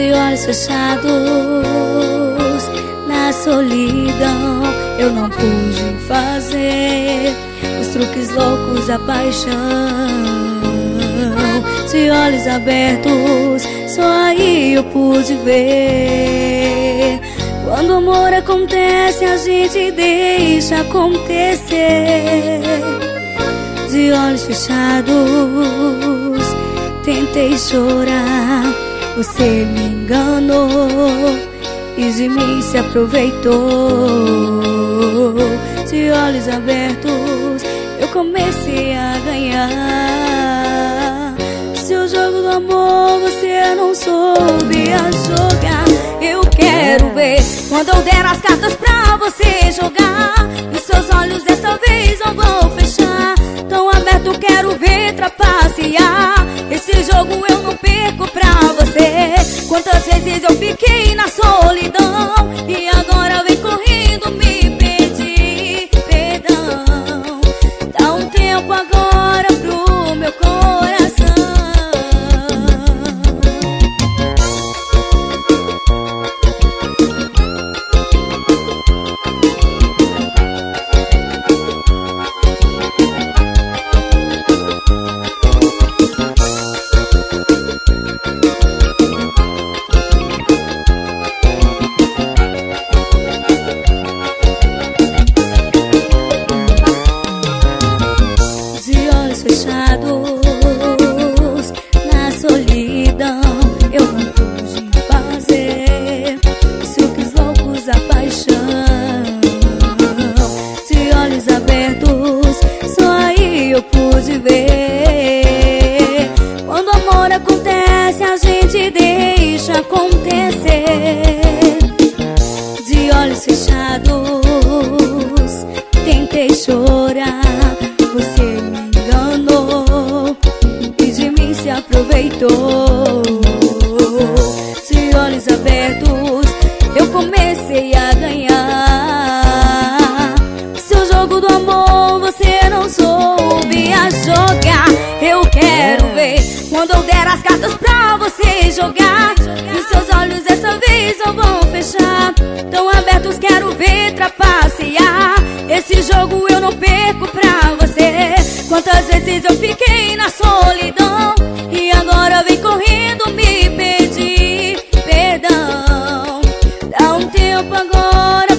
De olhos fechados na solidão, eu não pude fazer os truques loucos da paixão. De olhos abertos, só aí eu pude ver. Quando o amor acontece, a gente deixa acontecer. De olhos fechados, tentei chorar, você me enganou e de mim se aproveitou. De olhos abertos, eu comecei a ganhar. Seu jogo do amor você não soube a jogar. Eu quero ver quando eu der as cartas pra você jogar. Os seus olhos dessa vez não vão fechar. Tão aberto quero ver trapacear. Esse jogo eu não perco pra você. Quantas vezes eu fiquei na solidão e agora vem correndo me pedir perdão. Dá um tempo agora pro meu coração. Fechados na solidão, eu não pude fazer os truques loucos da paixão. De olhos abertos, só aí eu pude ver. Quando o amor acontece, a gente deixa acontecer. De olhos fechados, tentei chorar, você me enganou e de mim se aproveitou. De olhos abertos, eu comecei a ganhar. Seu jogo do amor você não soube a jogar. Eu quero ver quando eu der as cartas pra você jogar. Os seus olhos dessa vez não vão fechar. Tão abertos quero ver trapacear. Esse jogo eu não perco pra você. Quantas vezes eu fiquei na solidão e agora vem correndo me pedir perdão. Dá um tempo agora